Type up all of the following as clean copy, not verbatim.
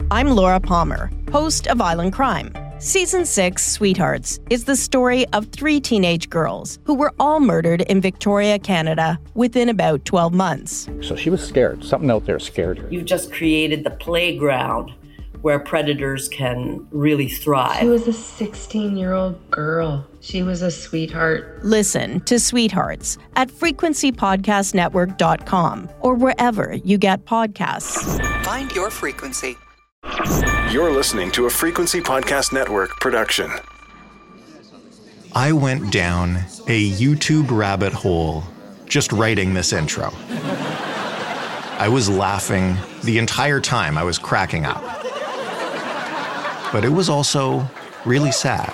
I'm Laura Palmer, host of Island Crime. Season 6, Sweethearts, is the story of 3 teenage girls who were all murdered in Victoria, Canada, within about 12 months. So she was scared. Something out there scared her. You've just created the playground where predators can really thrive. She was a 16-year-old girl. She was a sweetheart. Listen to Sweethearts at frequencypodcastnetwork.com or wherever you get podcasts. Find your frequency. You're listening to a Frequency Podcast Network production. I went down a YouTube rabbit hole just writing this intro. I was laughing the entire time. I was cracking up. But it was also really sad.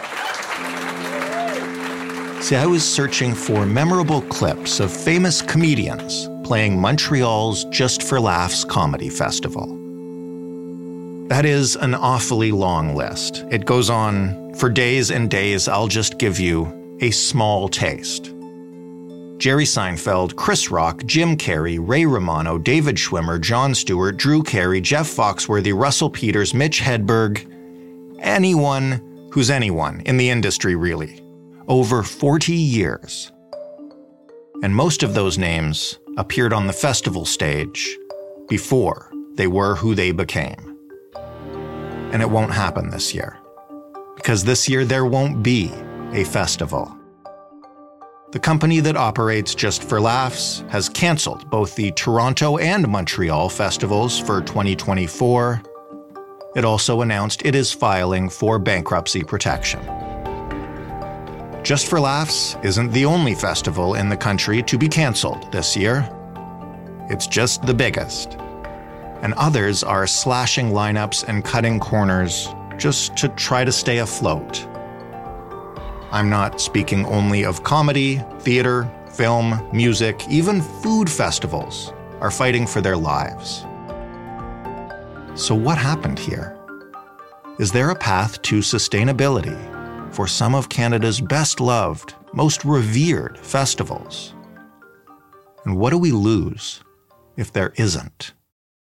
See, I was searching for memorable clips of famous comedians playing Montreal's Just for Laughs Comedy Festival. That is an awfully long list. It goes on for days and days. I'll just give you a small taste. Jerry Seinfeld, Chris Rock, Jim Carrey, Ray Romano, David Schwimmer, Jon Stewart, Drew Carey, Jeff Foxworthy, Russell Peters, Mitch Hedberg, anyone who's anyone in the industry, really. Over 40 years. And most of those names appeared on the festival stage before they were who they became. And it won't happen this year. Because this year there won't be a festival. The company that operates Just for Laughs has canceled both the Toronto and Montreal festivals for 2024. It also announced it is filing for bankruptcy protection. Just for Laughs isn't the only festival in the country to be canceled this year. It's just the biggest. And others are slashing lineups and cutting corners just to try to stay afloat. I'm not speaking only of comedy, theater, film, music, even food festivals are fighting for their lives. So what happened here? Is there a path to sustainability for some of Canada's best-loved, most revered festivals? And what do we lose if there isn't?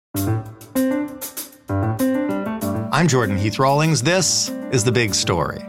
I'm Jordan Heath Rawlings. This is The Big Story.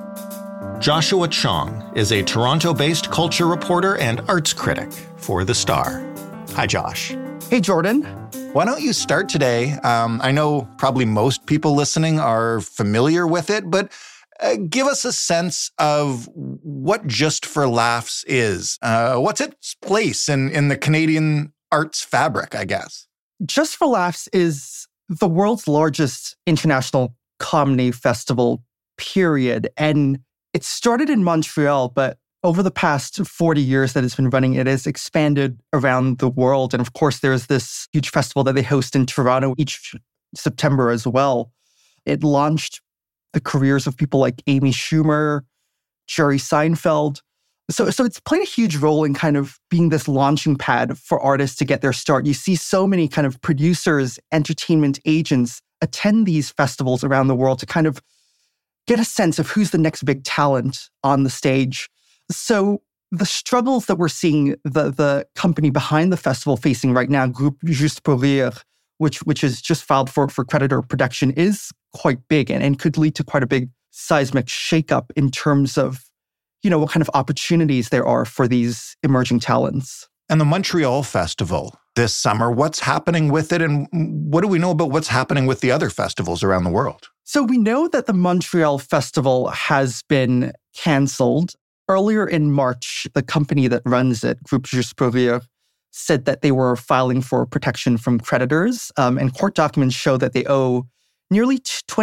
Joshua Chong is a Toronto-based culture reporter and arts critic for The Star. Hi, Josh. Hey, Jordan. Why don't you start today? I know probably most people listening are familiar with it, but give us a sense of what Just for Laughs is. What's its place in the Canadian arts fabric, I guess? Just for Laughs is the world's largest international comedy festival, period. And it started in Montreal, but over the past 40 years that it's been running, it has expanded around the world. And of course, there's this huge festival that they host in Toronto each September as well. It launched the careers of people like Amy Schumer, Jerry Seinfeld. So it's played a huge role in kind of being this launching pad for artists to get their start. You see so many kind of producers, entertainment agents attend these festivals around the world to kind of get a sense of who's the next big talent on the stage. So the struggles that we're seeing the company behind the festival facing right now, Groupe Juste pour Rire, which is just filed for creditor protection, is quite big and could lead to quite a big seismic shakeup in terms of, what kind of opportunities there are for these emerging talents. And the Montreal Festival this summer, what's happening with it? And what do we know about what's happening with the other festivals around the world? So we know that the Montreal Festival has been canceled. Earlier in March, the company that runs it, Groupe Juste pour Rire, said that they were filing for protection from creditors. And court documents show that they owe nearly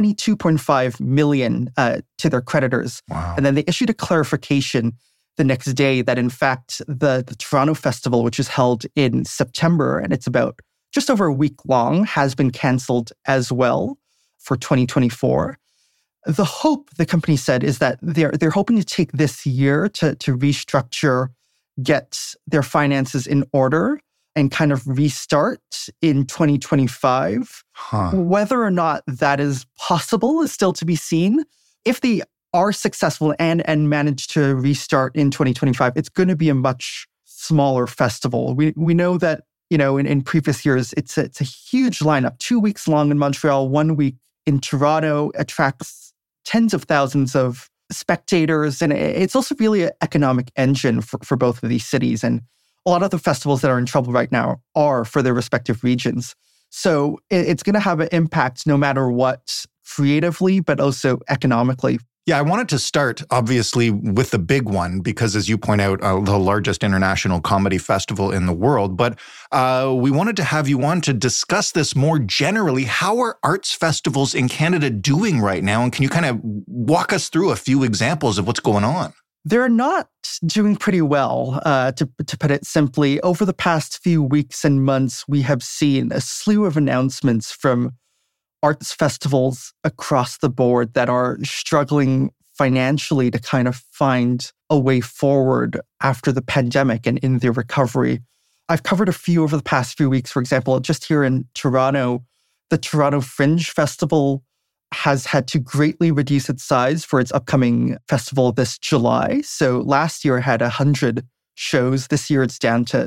$22.5 million to their creditors. Wow. And then they issued a clarification the next day that, in fact, the Toronto Festival, which is held in September, and it's about just over a week long, has been canceled as well for 2024. The hope, the company said, is that they're hoping to take this year to restructure, get their finances in order, and kind of restart in 2025. Whether or not that is possible is still to be seen. If they are successful and manage to restart in 2025, it's going to be a much smaller festival. We know that, in previous years, it's a huge lineup, 2 weeks long in Montreal, 1 week in Toronto, attracts tens of thousands of spectators. And it's also really an economic engine for both of these cities. And a lot of the festivals that are in trouble right now are for their respective regions. So it's going to have an impact no matter what, creatively, but also economically. Yeah, I wanted to start, obviously, with the big one, because as you point out, the largest international comedy festival in the world. But we wanted to have you on to discuss this more generally. How are arts festivals in Canada doing right now? And can you kind of walk us through a few examples of what's going on? They're not doing pretty well, to put it simply. Over the past few weeks and months, we have seen a slew of announcements from arts festivals across the board that are struggling financially to kind of find a way forward after the pandemic and in their recovery. I've covered a few over the past few weeks. For example, just here in Toronto, the Toronto Fringe Festival has had to greatly reduce its size for its upcoming festival this July. So last year it had 100 shows. This year it's down to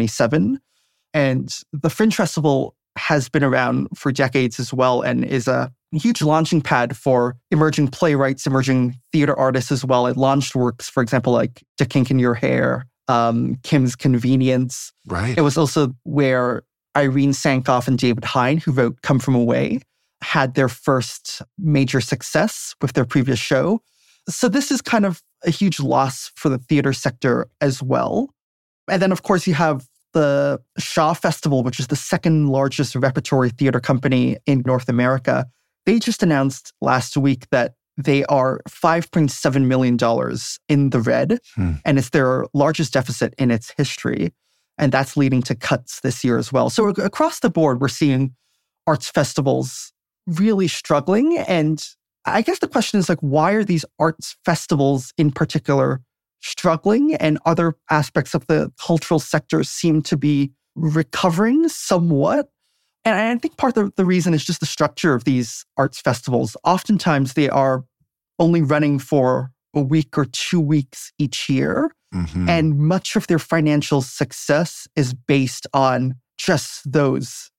77. And the Fringe Festival has been around for decades as well and is a huge launching pad for emerging playwrights, emerging theater artists as well. It launched works, for example, like To Kink in Your Hair, Kim's Convenience. Right. It was also where Irene Sankoff and David Hein, who wrote Come From Away, had their first major success with their previous show. So this is kind of a huge loss for the theater sector as well. And then, of course, you have the Shaw Festival, which is the second largest repertory theater company in North America. They just announced last week that they are $5.7 million in the red, and it's their largest deficit in its history. And that's leading to cuts this year as well. So across the board, we're seeing arts festivals really struggling. And I guess the question is, like, why are these arts festivals in particular struggling, and other aspects of the cultural sector seem to be recovering somewhat? And I think part of the reason is just the structure of these arts festivals. Oftentimes they are only running for a week or 2 weeks each year. Mm-hmm. And much of their financial success is based on just those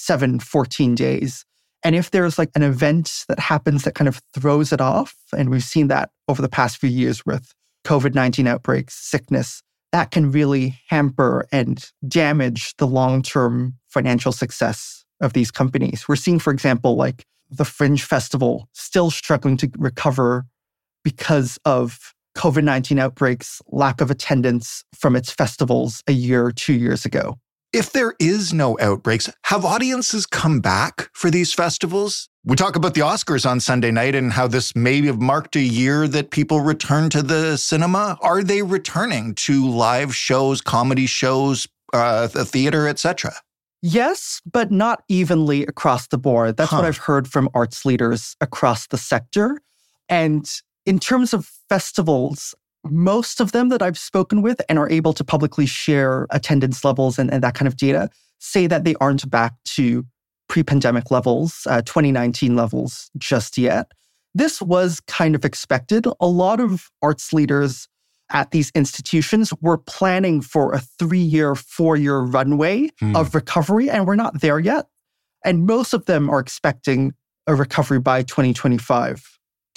14 days. And if there's like an event that happens that kind of throws it off, and we've seen that over the past few years with COVID-19 outbreaks, sickness, that can really hamper and damage the long-term financial success of these companies. We're seeing, for example, like the Fringe Festival still struggling to recover because of COVID-19 outbreaks, lack of attendance from its festivals a year or 2 years ago. If there is no outbreaks, have audiences come back for these festivals? We talk about the Oscars on Sunday night and how this may have marked a year that people return to the cinema. Are they returning to live shows, comedy shows, the theater, etc.? Yes, but not evenly across the board. That's what I've heard from arts leaders across the sector. And in terms of festivals, most of them that I've spoken with and are able to publicly share attendance levels and that kind of data say that they aren't back to pre-pandemic levels, 2019 levels just yet. This was kind of expected. A lot of arts leaders at these institutions were planning for a 3-year, 4-year runway of recovery, and we're not there yet. And most of them are expecting a recovery by 2025,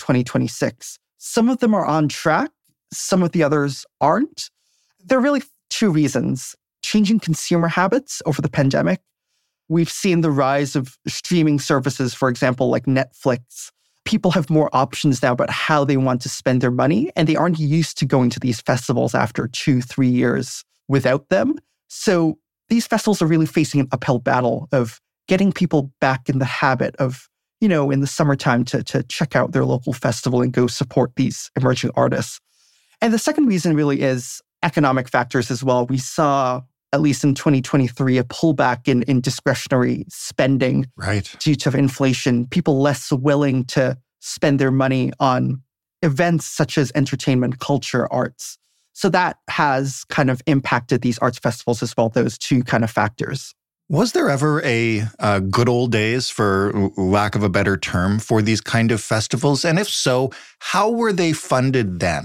2026. Some of them are on track. Some of the others aren't. There are really two reasons. Changing consumer habits over the pandemic. We've seen the rise of streaming services, for example, like Netflix. People have more options now about how they want to spend their money, and they aren't used to going to these festivals after 2-3 years without them. So these festivals are really facing an uphill battle of getting people back in the habit of, in the summertime to check out their local festival and go support these emerging artists. And the second reason really is economic factors as well. We saw, at least in 2023, a pullback in discretionary spending due to inflation. People less willing to spend their money on events such as entertainment, culture, arts. So that has kind of impacted these arts festivals as well, those two kind of factors. Was there ever a good old days, for lack of a better term, for these kind of festivals? And if so, how were they funded then?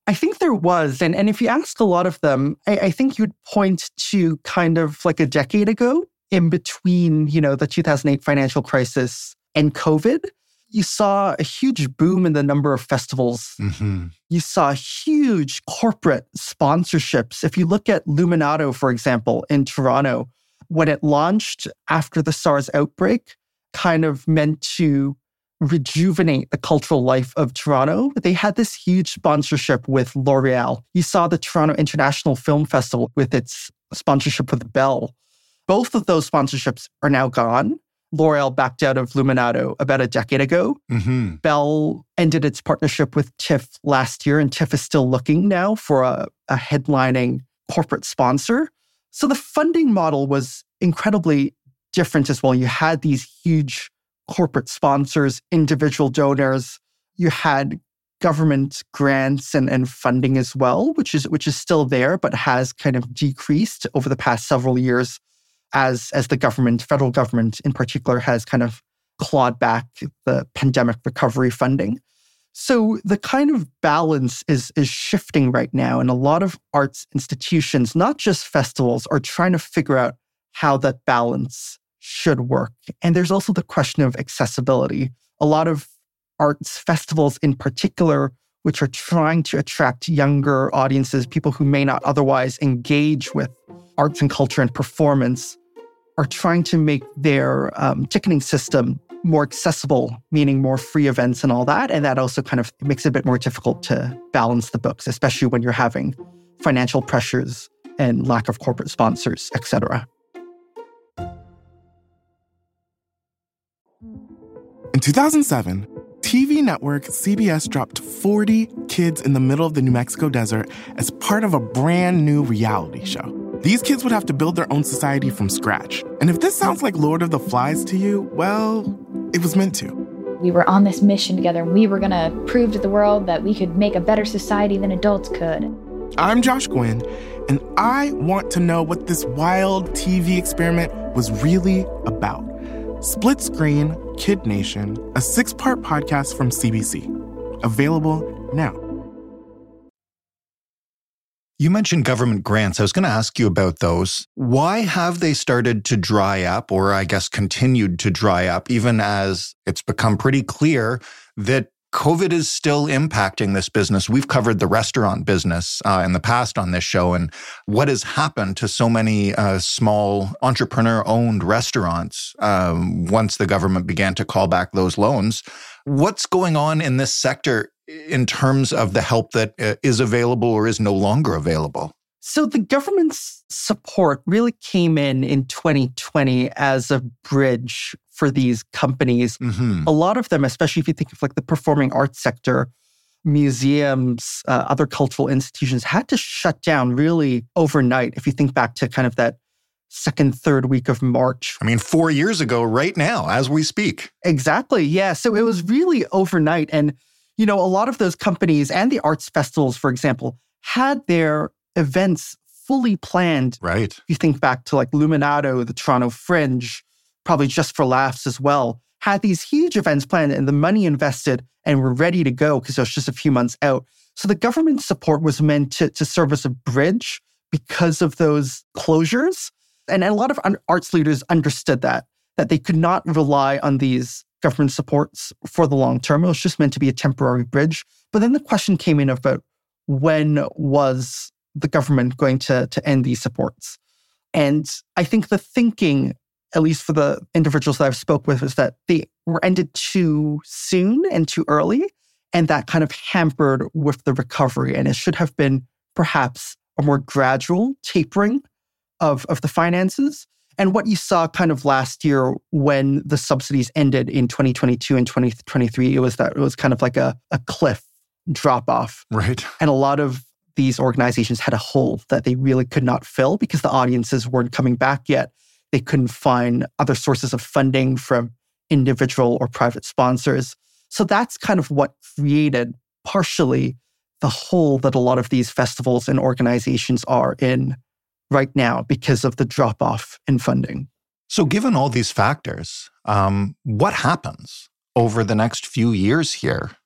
I think there was. And if you ask a lot of them, I think you'd point to kind of like a decade ago in between, the 2008 financial crisis and COVID. You saw a huge boom in the number of festivals. Mm-hmm. You saw huge corporate sponsorships. If you look at Luminato, for example, in Toronto, when it launched after the SARS outbreak, kind of meant to rejuvenate the cultural life of Toronto. They had this huge sponsorship with L'Oreal. You saw the Toronto International Film Festival with its sponsorship with Bell. Both of those sponsorships are now gone. L'Oreal backed out of Luminato about a decade ago. Mm-hmm. Bell ended its partnership with TIFF last year, and TIFF is still looking now for a headlining corporate sponsor. So the funding model was incredibly different as well. You had these huge corporate sponsors, individual donors. You had government grants and funding as well, which is still there, but has kind of decreased over the past several years as the government, federal government in particular, has kind of clawed back the pandemic recovery funding. So the kind of balance is shifting right now. And a lot of arts institutions, not just festivals, are trying to figure out how that balance should work. And there's also the question of accessibility. A lot of arts festivals in particular, which are trying to attract younger audiences, people who may not otherwise engage with arts and culture and performance, are trying to make their ticketing system more accessible, meaning more free events and all that. And that also kind of makes it a bit more difficult to balance the books, especially when you're having financial pressures and lack of corporate sponsors, etc. In 2007, TV network CBS dropped 40 kids in the middle of the New Mexico desert as part of a brand new reality show. These kids would have to build their own society from scratch. And if this sounds like Lord of the Flies to you, well, it was meant to. We were on this mission together, and we were going to prove to the world that we could make a better society than adults could. I'm Josh Gwynn, and I want to know what this wild TV experiment was really about. Split Screen, Kid Nation, a 6-part podcast from CBC. Available now. You mentioned government grants. I was going to ask you about those. Why have they started to dry up, or I guess continued to dry up, even as it's become pretty clear that COVID is still impacting this business? We've covered the restaurant business in the past on this show, and what has happened to so many small entrepreneur-owned restaurants once the government began to call back those loans. What's going on in this sector in terms of the help that is available or is no longer available? So the government's support really came in 2020 as a bridge for these companies. Mm-hmm. A lot of them, especially if you think of like the performing arts sector, museums, other cultural institutions, had to shut down really overnight. If you think back to kind of that second, third week of March. I mean, 4 years ago, right now, as we speak. Exactly. Yeah. So it was really overnight. And, a lot of those companies and the arts festivals, for example, had their events fully planned. Right. If you think back to like Luminato, the Toronto Fringe, probably Just for Laughs as well, had these huge events planned and the money invested and were ready to go because it was just a few months out. So the government support was meant to serve as a bridge because of those closures. And a lot of arts leaders understood that they could not rely on these government supports for the long term. It was just meant to be a temporary bridge. But then the question came in about when was the government going to end these supports? And I think the thinking, at least for the individuals that I've spoke with, is that they were ended too soon and too early, and that kind of hampered with the recovery. And it should have been perhaps a more gradual tapering of the finances. And what you saw kind of last year when the subsidies ended in 2022 and 2023, it was kind of like a cliff drop off. Right. And a lot of these organizations had a hole that they really could not fill because the audiences weren't coming back yet. They couldn't find other sources of funding from individual or private sponsors. So that's kind of what created partially the hole that a lot of these festivals and organizations are in right now because of the drop-off in funding. So given all these factors, what happens over the next few years here?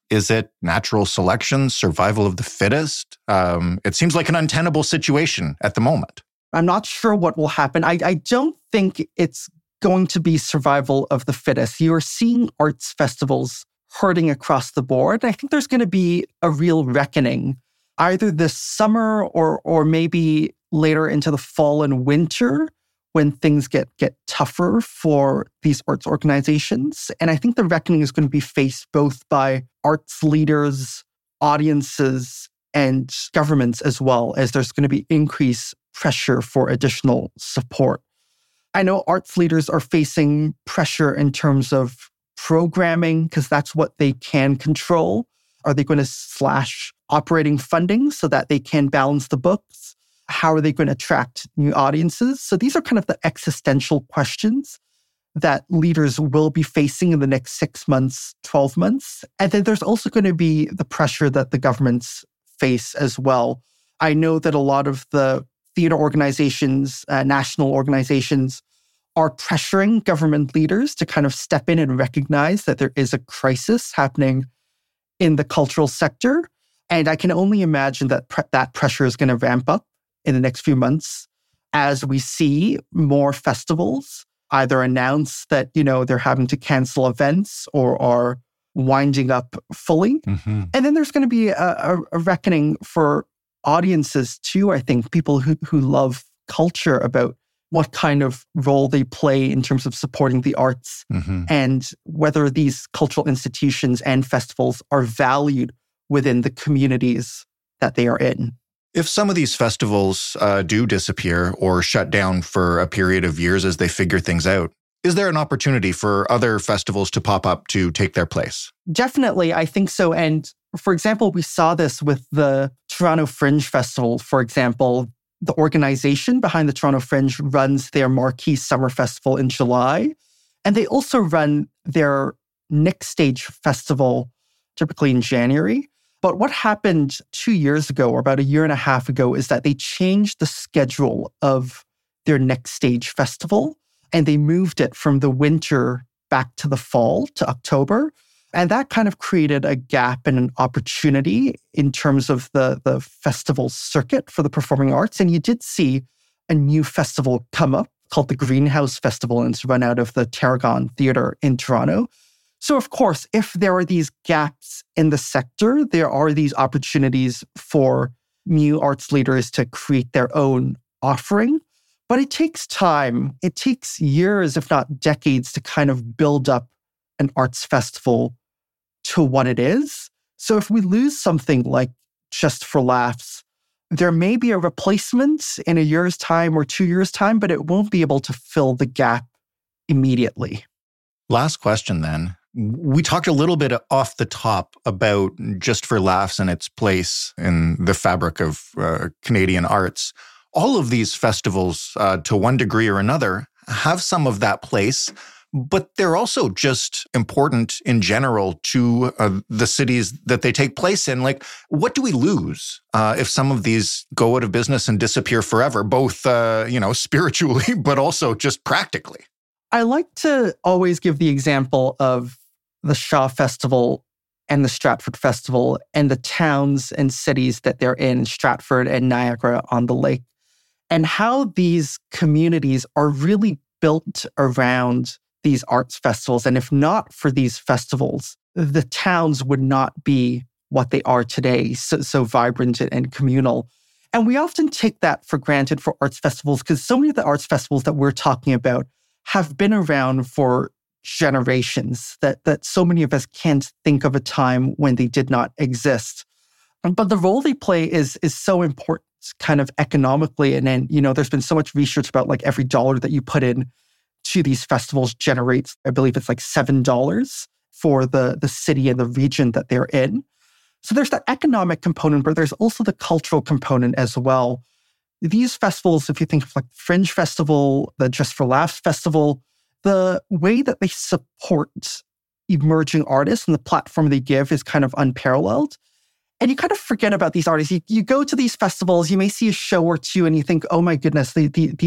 Is it natural selection, survival of the fittest? It seems like an untenable situation at the moment. I'm not sure what will happen. I don't think it's going to be survival of the fittest. You are seeing arts festivals hurting across the board. I think there's going to be a real reckoning either this summer or maybe later into the fall and winter when things get tougher for these arts organizations. And I think the reckoning is going to be faced both by arts leaders, audiences, and governments as well, as there's going to be increased pressure for additional support. I know arts leaders are facing pressure in terms of programming because that's what they can control. Are they going to slash operating funding so that they can balance the books? How are they going to attract new audiences? So these are kind of the existential questions that leaders will be facing in the next 6 months, 12 months. And then there's also going to be the pressure that the governments face as well. I know that a lot of the theater organizations, national organizations, are pressuring government leaders to kind of step in and recognize that there is a crisis happening in the cultural sector. And I can only imagine that that pressure is going to ramp up in the next few months as we see more festivals either announce that, they're having to cancel events or are winding up fully. Mm-hmm. And then there's going to be a reckoning for audiences too, I think, people who love culture about what kind of role they play in terms of supporting the arts and whether these cultural institutions and festivals are valued within the communities that they are in. If some of these festivals do disappear or shut down for a period of years as they figure things out, is there an opportunity for other festivals to pop up to take their place? Definitely, I think so. And for example, we saw this with the Toronto Fringe Festival, for example. The organization behind the Toronto Fringe runs their marquee summer festival in July. And they also run their Next Stage Festival, typically in January. But what happened 2 years ago, or about a year and a half ago, is that they changed the schedule of their Next Stage Festival, and they moved it from the winter back to the fall, to October. And that kind of created a gap and an opportunity in terms of the festival circuit for the performing arts. And you did see a new festival come up called the Greenhouse Festival, and it's run out of the Tarragon Theatre in Toronto. So of course, if there are these gaps in the sector, there are these opportunities for new arts leaders to create their own offering. But it takes time. It takes years, if not decades, to kind of build up an arts festival to what it is. So if we lose something like Just for Laughs, there may be a replacement in a year's time or 2 years' time, but it won't be able to fill the gap immediately. Last question then. We talked a little bit off the top about Just for Laughs and its place in the fabric of Canadian arts. All of these festivals, to one degree or another, have some of that place, but they're also just important in general to the cities that they take place in. Like, what do we lose if some of these go out of business and disappear forever, both, spiritually, but also just practically? I like to always give the example of the Shaw Festival and the Stratford Festival and the towns and cities that they're in, Stratford and Niagara-on-the-Lake, and how these communities are really built around these arts festivals. And if not for these festivals, the towns would not be what they are today, so vibrant and communal. And we often take that for granted for arts festivals because so many of the arts festivals that we're talking about have been around for generations that so many of us can't think of a time when they did not exist. But the role they play is so important kind of economically. And then, there's been so much research about like every dollar that you put in to these festivals generates, I believe it's like $7 for the city and the region that they're in. So there's that economic component, but there's also the cultural component as well. These festivals, if you think of like Fringe Festival, the Just for Laughs Festival, the way that they support emerging artists and the platform they give is kind of unparalleled. And you kind of forget about these artists. You go to these festivals, you may see a show or two and you think, oh my goodness,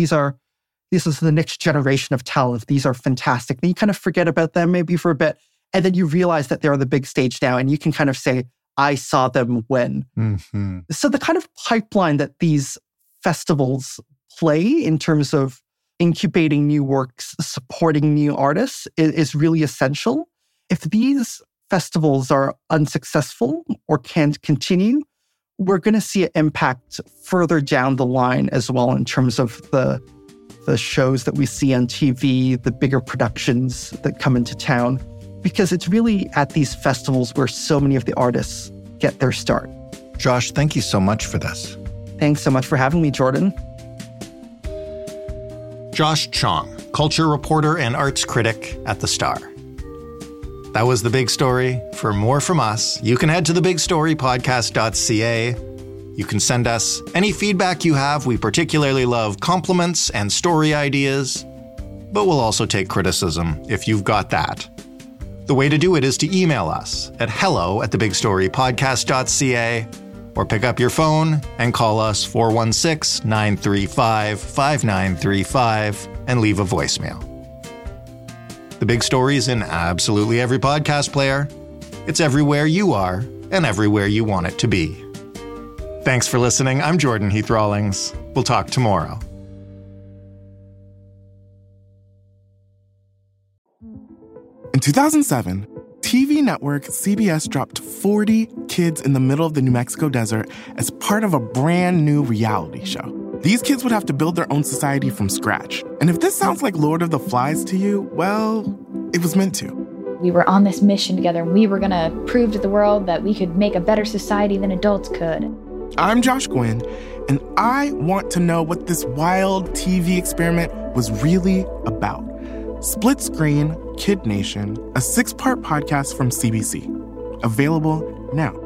this is the next generation of talent. These are fantastic. Then you kind of forget about them maybe for a bit. And then you realize that they're on the big stage now, and you can kind of say, I saw them when. Mm-hmm. So the kind of pipeline that these festivals play in terms of incubating new works, supporting new artists is really essential. If these festivals are unsuccessful or can't continue, we're going to see an impact further down the line as well in terms of the shows that we see on TV, the bigger productions that come into town, because it's really at these festivals where so many of the artists get their start. Josh, thank you so much for this. Thanks so much for having me, Jordan. Josh Chong, culture reporter and arts critic at The Star. That was The Big Story. For more from us, you can head to thebigstorypodcast.ca. You can send us any feedback you have. We particularly love compliments and story ideas, but we'll also take criticism if you've got that. The way to do it is to email us at hello@thebigstorypodcast.ca or pick up your phone and call us 416-935-5935 and leave a voicemail. The Big Story is in absolutely every podcast player. It's everywhere you are and everywhere you want it to be. Thanks for listening. I'm Jordan Heath Rawlings. We'll talk tomorrow. In 2007, TV network CBS dropped 40 kids in the middle of the New Mexico desert as part of a brand new reality show. These kids would have to build their own society from scratch. And if this sounds like Lord of the Flies to you, well, it was meant to. We were on this mission together, and we were going to prove to the world that we could make a better society than adults could. I'm Josh Gwynn, and I want to know what this wild TV experiment was really about. Split Screen, Kid Nation, a 6-part podcast from CBC. Available now.